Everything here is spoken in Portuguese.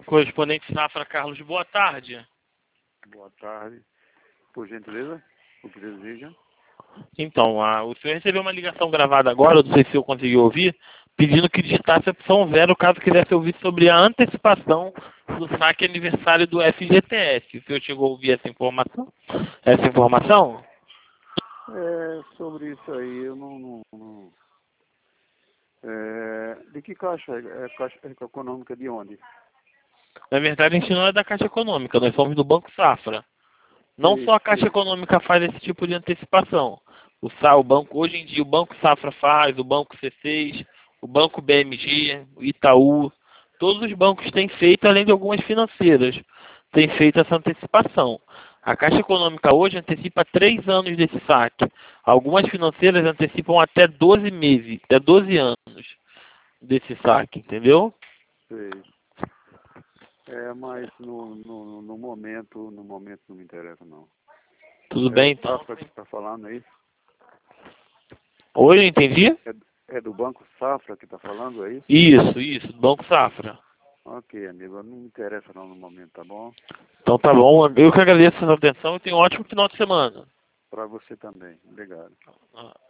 Correspondente Safra Carlos, boa tarde. Boa tarde. Por gentileza, o que deseja? Então, o senhor recebeu uma ligação gravada agora, não sei se eu consegui ouvir, pedindo que digitasse a opção 0 caso quisesse ouvir sobre a antecipação do saque aniversário do FGTS. O senhor chegou a ouvir essa informação? Essa informação? Sobre isso aí, eu não. De que caixa? Caixa econômica de onde? Na verdade, a gente não é da Caixa Econômica, nós somos do Banco Safra. Não Sim, só a Caixa sim. Econômica faz esse tipo de antecipação. O banco, hoje em dia, o Banco Safra faz, o Banco C6, o Banco BMG, o Itaú, todos os bancos têm feito, além de algumas financeiras, têm feito essa antecipação. A Caixa Econômica hoje antecipa 3 anos desse saque. Algumas financeiras antecipam até 12 meses, até 12 anos desse saque, entendeu? Sei. Mas no momento não me interessa, não. Tudo É o bem, então? Safra que está falando aí? Oi, entendi? É do Banco Safra que está falando, é isso? Isso, Banco Safra. Ok, amigo, não me interessa não no momento, tá bom? Então tá bom, eu que agradeço a sua atenção e tenha um ótimo final de semana. Para você também. Obrigado.